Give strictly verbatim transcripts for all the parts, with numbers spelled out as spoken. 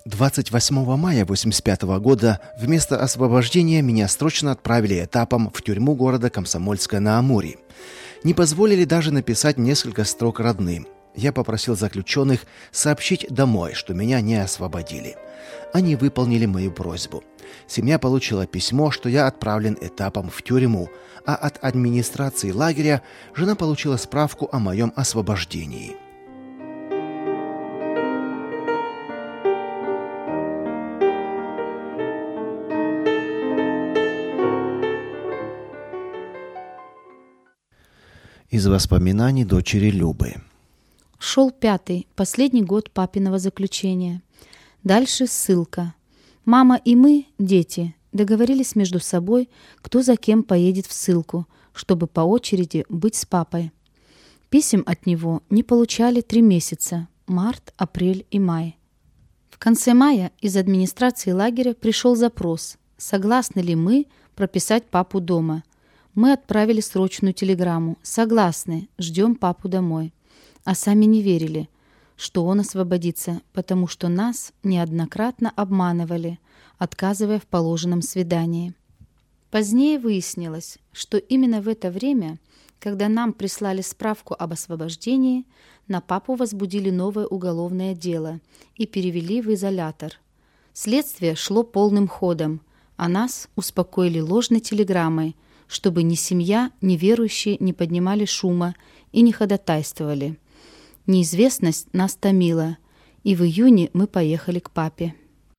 двадцать восьмого мая восемьдесят пятого года вместо освобождения меня срочно отправили этапом в тюрьму города Комсомольска-на-Амуре. Не позволили даже написать несколько строк родным. Я попросил заключенных сообщить домой, что меня не освободили. Они выполнили мою просьбу. Семья получила письмо, что я отправлен этапом в тюрьму, а от администрации лагеря жена получила справку о моем освобождении. Из воспоминаний дочери Любы. Шел пятый, последний год папиного заключения. Дальше ссылка. Мама и мы, дети, договорились между собой, кто за кем поедет в ссылку, чтобы по очереди быть с папой. Писем от него не получали три месяца – март, апрель и май. В конце мая из администрации лагеря пришел запрос, согласны ли мы прописать папу дома. Мы отправили срочную телеграмму. Согласны, ждем папу домой. А сами не верили, что он освободится, потому что нас неоднократно обманывали, отказывая в положенном свидании. Позднее выяснилось, что именно в это время, когда нам прислали справку об освобождении, на папу возбудили новое уголовное дело и перевели в изолятор. Следствие шло полным ходом, а нас успокоили ложной телеграммой, чтобы ни семья, ни верующие не поднимали шума и не ходатайствовали. Неизвестность нас томила, и в июне мы поехали к папе.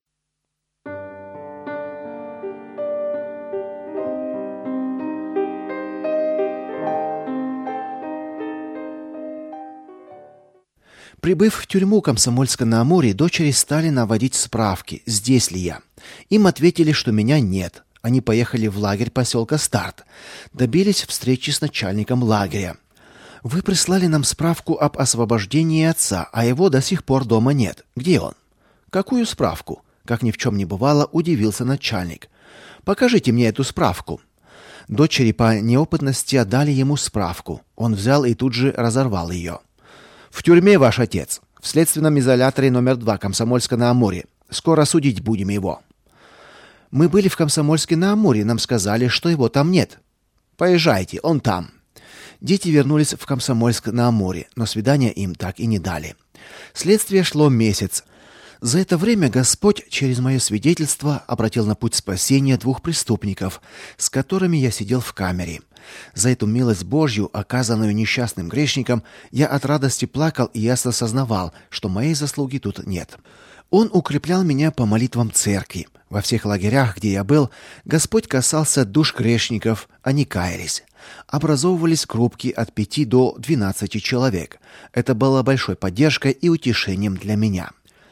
Прибыв в тюрьму Комсомольска-на-Амуре, дочери стали наводить справки, здесь ли я. Им ответили, что меня нет. Они поехали в лагерь поселка Старт. Добились встречи с начальником лагеря. «Вы прислали нам справку об освобождении отца, а его до сих пор дома нет. Где он?» «Какую справку?» Как ни в чем не бывало, удивился начальник. «Покажите мне эту справку». Дочери по неопытности отдали ему справку. Он взял и тут же разорвал ее. «В тюрьме ваш отец. В следственном изоляторе номер два Комсомольска-на-Амуре. Скоро судить будем его». «Мы были в Комсомольске-на-Амуре, нам сказали, что его там нет». «Поезжайте, он там». Дети вернулись в Комсомольск-на-Амуре, но свидания им так и не дали. Следствие шло месяц. За это время Господь через мое свидетельство обратил на путь спасения двух преступников, с которыми я сидел в камере. За эту милость Божью, оказанную несчастным грешникам, я от радости плакал и ясно сознавал, что моей заслуги тут нет. Он укреплял меня по молитвам церкви. Во всех лагерях, где я был, Господь касался душ грешников, они каялись. Образовывались группки от пяти до двенадцати человек. Это было большой поддержкой и утешением для меня.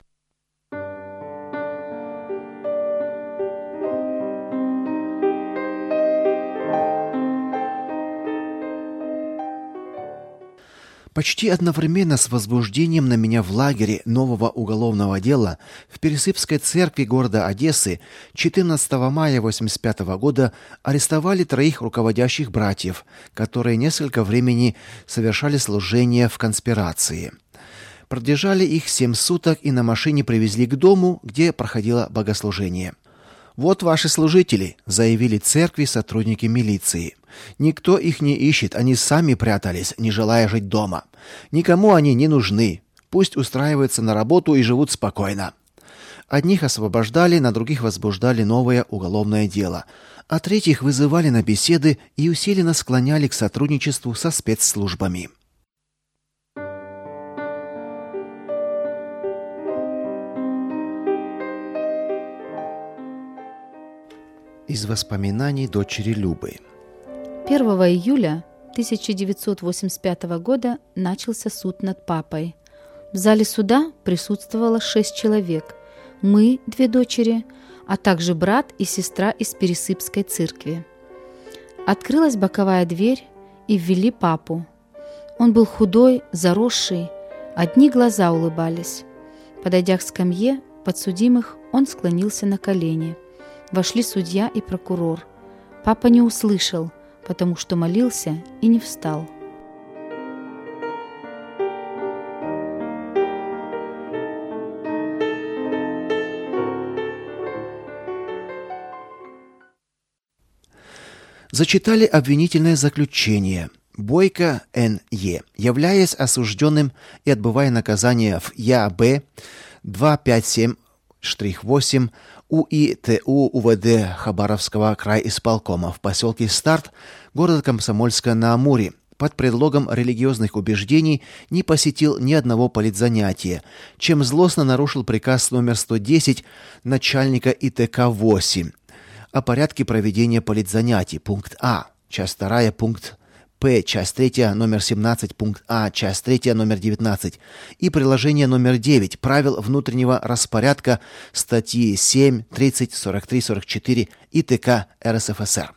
Почти одновременно с возбуждением на меня в лагере нового уголовного дела в Пересыпской церкви города Одессы четырнадцатого мая восемьдесят пятого года арестовали троих руководящих братьев, которые несколько времени совершали служение в конспирации. Продержали их семь суток и на машине привезли к дому, где проходило богослужение. «Вот ваши служители», — заявили церкви сотрудники милиции. «Никто их не ищет, они сами прятались, не желая жить дома. Никому они не нужны. Пусть устраиваются на работу и живут спокойно». Одних освобождали, на других возбуждали новое уголовное дело, а третьих вызывали на беседы и усиленно склоняли к сотрудничеству со спецслужбами. Из воспоминаний дочери Любы. первого июля тысяча девятьсот восемьдесят пятого года начался суд над папой. В зале суда присутствовало шесть человек. Мы, две дочери, а также брат и сестра из Пересыпской церкви. Открылась боковая дверь и ввели папу. Он был худой, заросший, одни глаза улыбались. Подойдя к скамье подсудимых, он склонился на колени. Вошли судья и прокурор. Папа не услышал, потому что молился и не встал. Зачитали обвинительное заключение. Бойко Н Е, являясь осужденным и отбывая наказание в Я Б двести пятьдесят семь восемь У И Т У У В Д Хабаровского крайисполкома в поселке Старт, города Комсомольска-на-Амуре, под предлогом религиозных убеждений не посетил ни одного политзанятия, чем злостно нарушил приказ номер сто десять начальника И Т К восемь о порядке проведения политзанятий, пункт А, часть вторая, пункт П, часть третья, номер семнадцать, пункт А, часть третья, номер девятнадцать и приложение номер девять правил внутреннего распорядка статьи семь, тридцать, сорок три, сорок четыре И Т К Р С Ф С Р.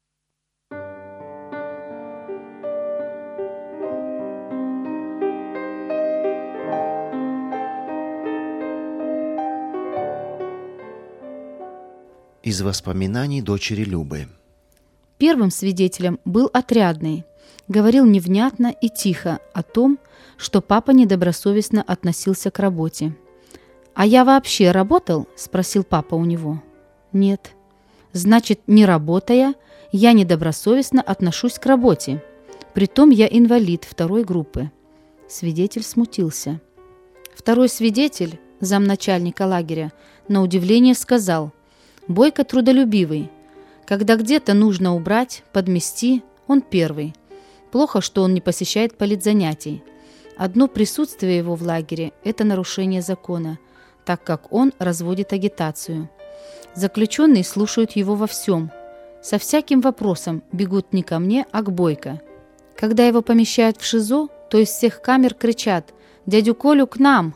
Из воспоминаний дочери Любы. Первым свидетелем был отрядный. Говорил невнятно и тихо о том, что папа недобросовестно относился к работе. «А я вообще работал?» – спросил папа у него. «Нет». «Значит, не работая, я недобросовестно отношусь к работе. Притом я инвалид второй группы». Свидетель смутился. Второй свидетель, замначальника лагеря, на удивление сказал: «Бойко трудолюбивый. Когда где-то нужно убрать, подмести, он первый. Плохо, что он не посещает политзанятий. Одно присутствие его в лагере – это нарушение закона, так как он разводит агитацию. Заключенные слушают его во всем. Со всяким вопросом бегут не ко мне, а к Бойко. Когда его помещают в ШИЗО, то из всех камер кричат: «Дядю Колю к нам!»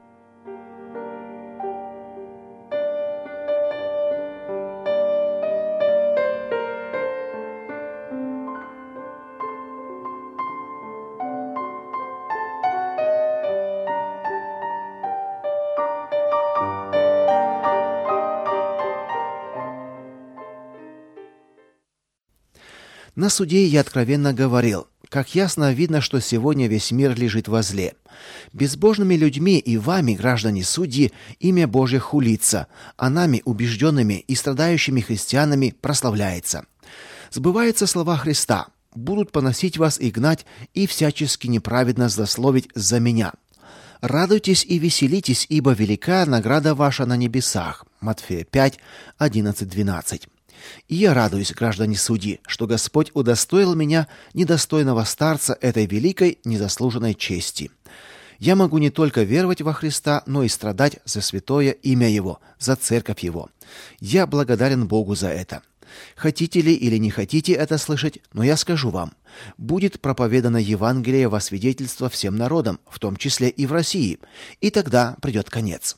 На суде я откровенно говорил: как ясно видно, что сегодня весь мир лежит во зле. Безбожными людьми и вами, граждане судьи, имя Божье хулится, а нами, убежденными и страдающими христианами, прославляется. Сбываются слова Христа: «Будут поносить вас и гнать, и всячески неправедно злословить за меня. Радуйтесь и веселитесь, ибо велика награда ваша на небесах». Матфея пять, одиннадцать, двенадцать. И я радуюсь, граждане судьи, что Господь удостоил меня, недостойного старца, этой великой незаслуженной чести. Я могу не только веровать во Христа, но и страдать за святое имя Его, за церковь Его. Я благодарен Богу за это. Хотите ли или не хотите это слышать, но я скажу вам: будет проповедано Евангелие во свидетельство всем народам, в том числе и в России, и тогда придет конец.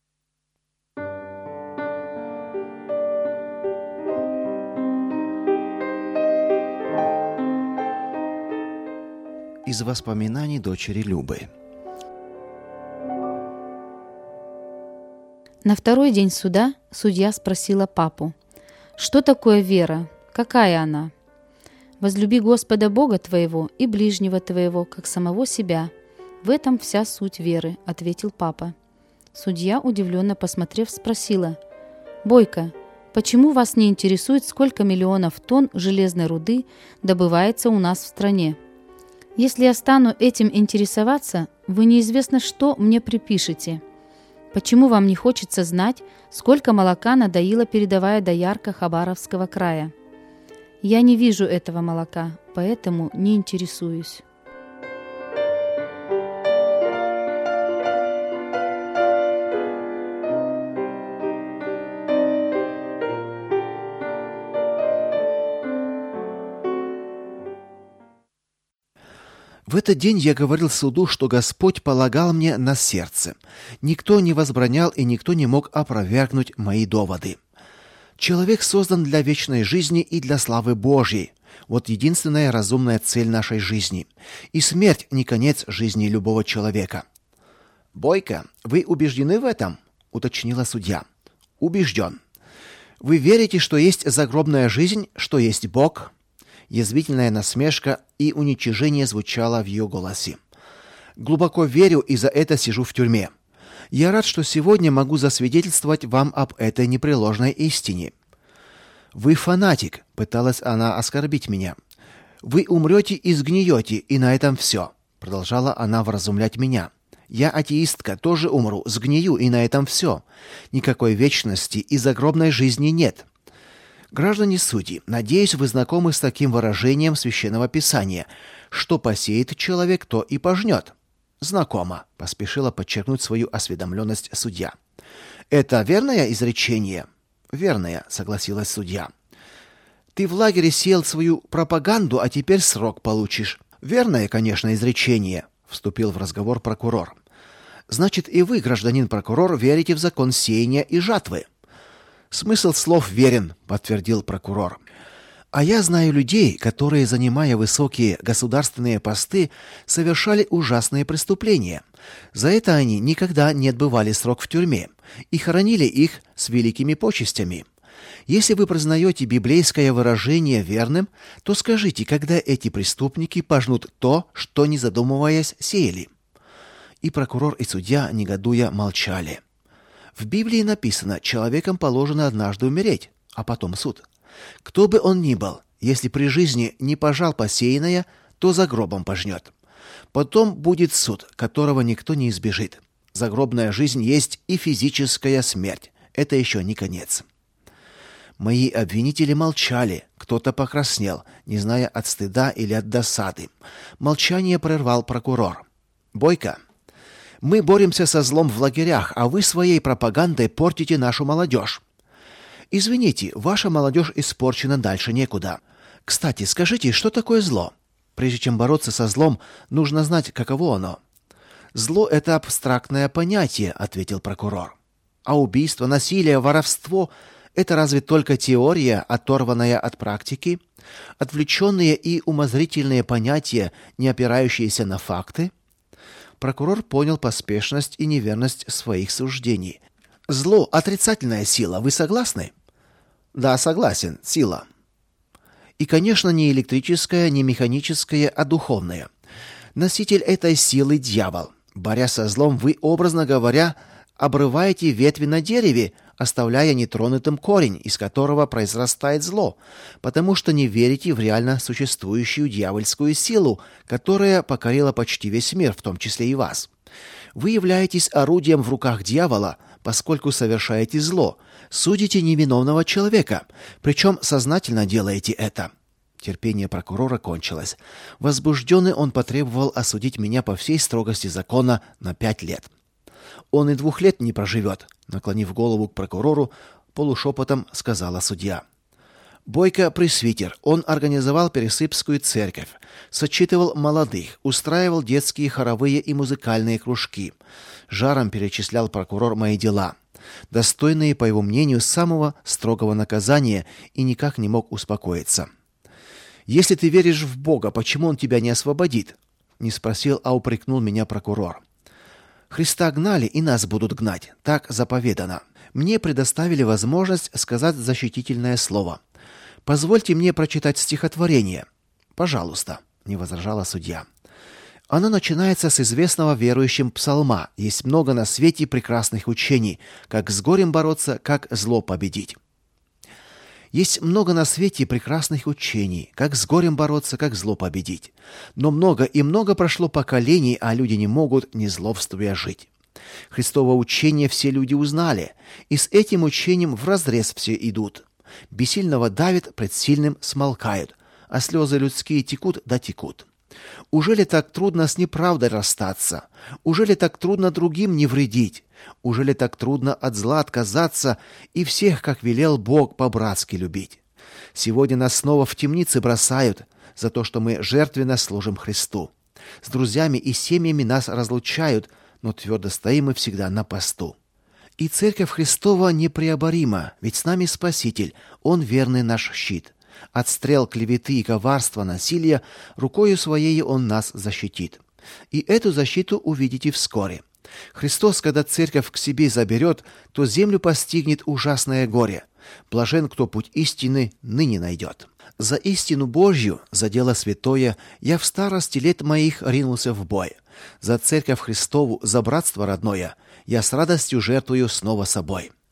Из воспоминаний дочери Любы. На второй день суда судья спросила папу: «Что такое вера? Какая она?» «Возлюби Господа Бога твоего и ближнего твоего, как самого себя. В этом вся суть веры», — ответил папа. Судья, удивленно посмотрев, спросила: «Бойко, почему вас не интересует, сколько миллионов тонн железной руды добывается у нас в стране? Если я стану этим интересоваться, вы неизвестно что мне припишете. Почему вам не хочется знать, сколько молока надоила передовая доярка Хабаровского края? Я не вижу этого молока, поэтому не интересуюсь». В этот день я говорил суду, что Господь полагал мне на сердце. Никто не возбранял и никто не мог опровергнуть мои доводы. Человек создан для вечной жизни и для славы Божьей. Вот единственная разумная цель нашей жизни. И смерть не конец жизни любого человека. «Бойко, вы убеждены в этом?» — уточнила судья. «Убежден». «Вы верите, что есть загробная жизнь, что есть Бог?» Язвительная насмешка и уничижение звучало в ее голосе. «Глубоко верю, и за это сижу в тюрьме. Я рад, что сегодня могу засвидетельствовать вам об этой непреложной истине». «Вы фанатик», — пыталась она оскорбить меня. «Вы умрете и сгниете, и на этом все», — продолжала она вразумлять меня. «Я атеистка, тоже умру, сгнию, и на этом все. Никакой вечности и загробной жизни нет». Граждане судьи, надеюсь, вы знакомы с таким выражением Священного Писания: «Что посеет человек, то и пожнет». «Знакомо», — поспешила подчеркнуть свою осведомленность судья. «Это верное изречение?» «Верное», — согласилась судья. «Ты в лагере сеял свою пропаганду, а теперь срок получишь». «Верное, конечно, изречение», — вступил в разговор прокурор. «Значит, и вы, гражданин прокурор, верите в закон сеяния и жатвы?» «Смысл слов верен», — подтвердил прокурор. «А я знаю людей, которые, занимая высокие государственные посты, совершали ужасные преступления. За это они никогда не отбывали срок в тюрьме и хоронили их с великими почестями. Если вы признаете библейское выражение верным, то скажите, когда эти преступники пожнут то, что, не задумываясь, сеяли». И прокурор, и судья, негодуя, молчали. В Библии написано: человеком положено однажды умереть, а потом суд. Кто бы он ни был, если при жизни не пожал посеянное, то за гробом пожнет. Потом будет суд, которого никто не избежит. Загробная жизнь есть и физическая смерть. Это еще не конец. Мои обвинители молчали, кто-то покраснел, не зная, от стыда или от досады. Молчание прервал прокурор. «Бойко, мы боремся со злом в лагерях, а вы своей пропагандой портите нашу молодежь. Извините, ваша молодежь испорчена, дальше некуда. Кстати, скажите, что такое зло? Прежде чем бороться со злом, нужно знать, каково оно». «Зло — это абстрактное понятие», — ответил прокурор. «А убийство, насилие, воровство — это разве только теория, оторванная от практики? Отвлеченные и умозрительные понятия, не опирающиеся на факты?» Прокурор понял поспешность и неверность своих суждений. «Зло — отрицательная сила, вы согласны?» «Да, согласен, сила». «И, конечно, не электрическая, не механическая, а духовная. Носитель этой силы — дьявол. Борясь со злом, вы, образно говоря, обрываете ветви на дереве, оставляя нетронутым корень, из которого произрастает зло, потому что не верите в реально существующую дьявольскую силу, которая покорила почти весь мир, в том числе и вас. Вы являетесь орудием в руках дьявола, поскольку совершаете зло, судите невиновного человека, причем сознательно делаете это». Терпение прокурора кончилось. Возбужденный, он потребовал осудить меня по всей строгости закона на пять лет. «Он и двух лет не проживет», — наклонив голову к прокурору, полушепотом сказала судья. «Бойко пресвитер, он организовал Пересыпскую церковь, сочетывал молодых, устраивал детские хоровые и музыкальные кружки». Жаром перечислял прокурор мои дела, достойные, по его мнению, самого строгого наказания, и никак не мог успокоиться. «Если ты веришь в Бога, почему Он тебя не освободит?» Не спросил, а упрекнул меня прокурор. «Христа гнали, и нас будут гнать. Так заповедано. Мне предоставили возможность сказать защитительное слово. Позвольте мне прочитать стихотворение». «Пожалуйста», — не возражала судья. Оно начинается с известного верующим псалма. Есть много на свете прекрасных учений, как с горем бороться, как зло победить. Есть много на свете прекрасных учений, как с горем бороться, как зло победить. Но много и много прошло поколений, а люди не могут, не злобствуя, жить. Христово учение все люди узнали, и с этим учением вразрез все идут. Бессильного давит, пред сильным смолкают, а слезы людские текут да текут. Ужели так трудно с неправдой расстаться? Ужели так трудно другим не вредить? Ужели так трудно от зла отказаться и всех, как велел Бог, по-братски любить? Сегодня нас снова в темницы бросают за то, что мы жертвенно служим Христу. С друзьями и семьями нас разлучают, но твердо стоим мы всегда на посту. И Церковь Христова непреоборима, ведь с нами Спаситель, Он верный наш щит. От стрел клеветы и коварства, насилия рукою Своей Он нас защитит. И эту защиту увидите вскоре. Христос, когда Церковь к себе заберет, то землю постигнет ужасное горе. Блажен, кто путь истины ныне найдет. За истину Божью, за дело святое, я в старости лет моих ринулся в бой. За Церковь Христову, за братство родное, я с радостью жертвую снова собой.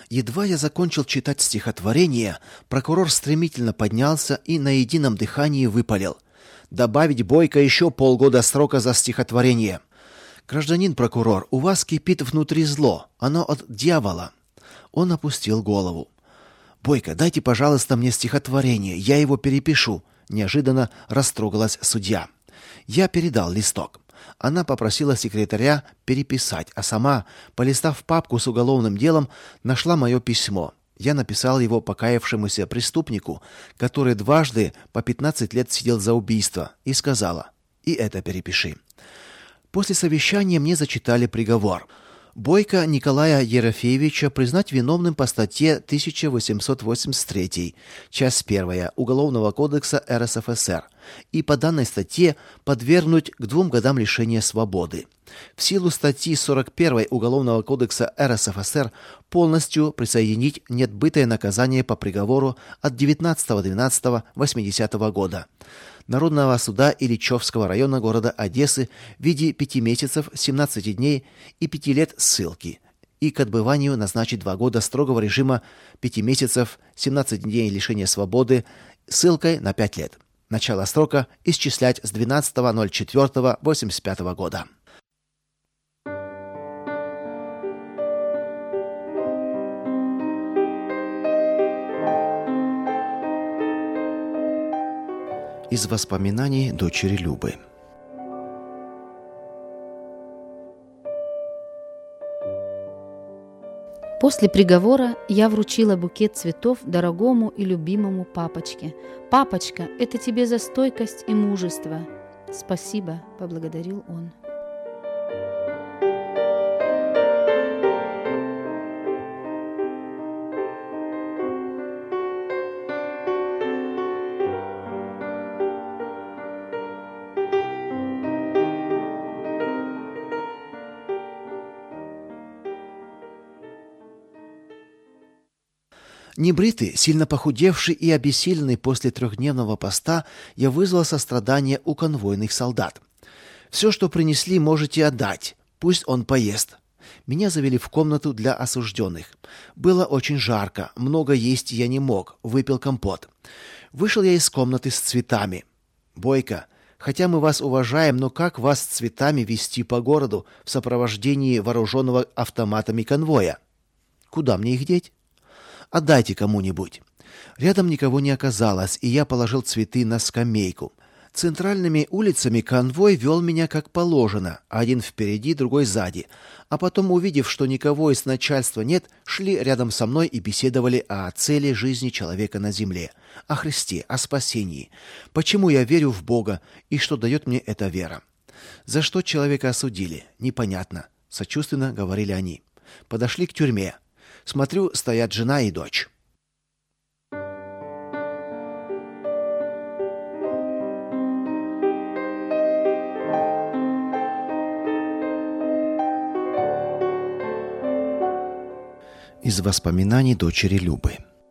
Едва я закончил читать стихотворение, прокурор стремительно поднялся и на едином дыхании выпалил: «Добавить Бойко еще полгода срока за стихотворение». «Гражданин прокурор, у вас кипит внутри зло, оно от дьявола». Он опустил голову. «Бойко, дайте, пожалуйста, мне стихотворение, я его перепишу», — неожиданно растрогалась судья. Я передал листок. Она попросила секретаря переписать, а сама, полистав папку с уголовным делом, нашла мое письмо. Я написал его покаявшемуся преступнику, который дважды по пятнадцать лет сидел за убийство, и сказала: «И это перепиши». После совещания мне зачитали приговор. Бойко Николая Ерофеевича признать виновным по статье тысяча восемьсот восемьдесят три, часть первая Уголовного кодекса эр эс эф эс эр, и по данной статье подвергнуть к двум годам лишения свободы. В силу статьи сорок первой Уголовного кодекса эр эс эф эс эр полностью присоединить неотбытое наказание по приговору от девятнадцатого двенадцатого восьмидесятого года Народного суда Ильичевского района города Одессы в виде пяти месяцев, семнадцати дней и пяти лет ссылки, и к отбыванию назначить два года строгого режима пяти месяцев, семнадцати дней лишения свободы, ссылкой на пять лет. Начало срока исчислять с двенадцатого четвёртого восемьдесят пятого года. Из воспоминаний дочери Любы. После приговора я вручила букет цветов дорогому и любимому папочке. «Папочка, это тебе за стойкость и мужество». «Спасибо», — поблагодарил он. Небритый, сильно похудевший и обессиленный после трехдневного поста, я вызвал сострадание у конвойных солдат. «Все, что принесли, можете отдать. Пусть он поест». Меня завели в комнату для осужденных. Было очень жарко, много есть я не мог, выпил компот. Вышел я из комнаты с цветами. «Бойко, хотя мы вас уважаем, но как вас с цветами вести по городу в сопровождении вооруженного автоматами конвоя? Куда мне их деть? Отдайте кому-нибудь». Рядом никого не оказалось, и я положил цветы на скамейку. Центральными улицами конвой вел меня как положено, один впереди, другой сзади. А потом, увидев, что никого из начальства нет, шли рядом со мной и беседовали о цели жизни человека на земле, о Христе, о спасении, почему я верю в Бога и что дает мне эта вера. За что человека осудили, непонятно, сочувственно говорили они. Подошли к тюрьме. Смотрю, стоят жена и дочь. Из воспоминаний дочери Любы.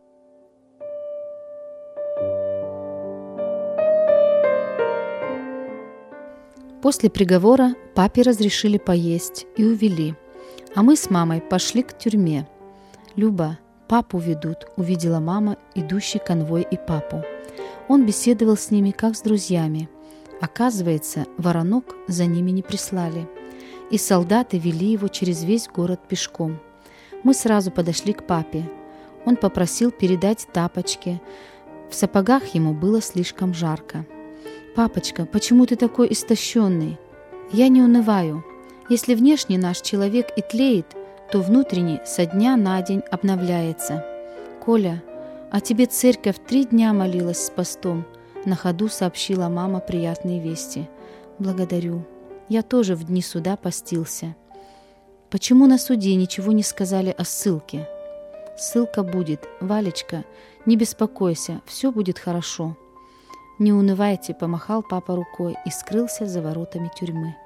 После приговора папе разрешили поесть и увели, а мы с мамой пошли к тюрьме. «Люба, папу ведут», — увидела мама, идущий конвой и папу. Он беседовал с ними, как с друзьями. Оказывается, воронок за ними не прислали, и солдаты вели его через весь город пешком. Мы сразу подошли к папе. Он попросил передать тапочки. В сапогах ему было слишком жарко. «Папочка, почему ты такой истощенный?» «Я не унываю. Если внешне наш человек и тлеет, то внутренне со дня на день обновляется. Коля, а тебе церковь три дня молилась с постом», — на ходу сообщила мама приятные вести. «Благодарю. Я тоже в дни суда постился». «Почему на суде ничего не сказали о ссылке?» «Ссылка будет. Валечка, не беспокойся, все будет хорошо». «Не унывайте», — помахал папа рукой и скрылся за воротами тюрьмы.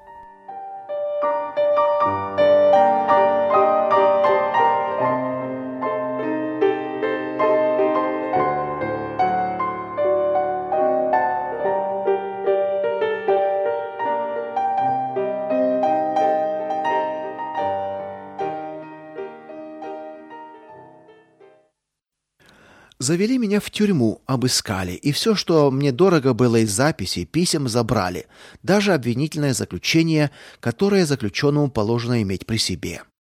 Завели меня в тюрьму, обыскали, и все, что мне дорого было из записей, писем забрали, даже обвинительное заключение, которое заключенному положено иметь при себе.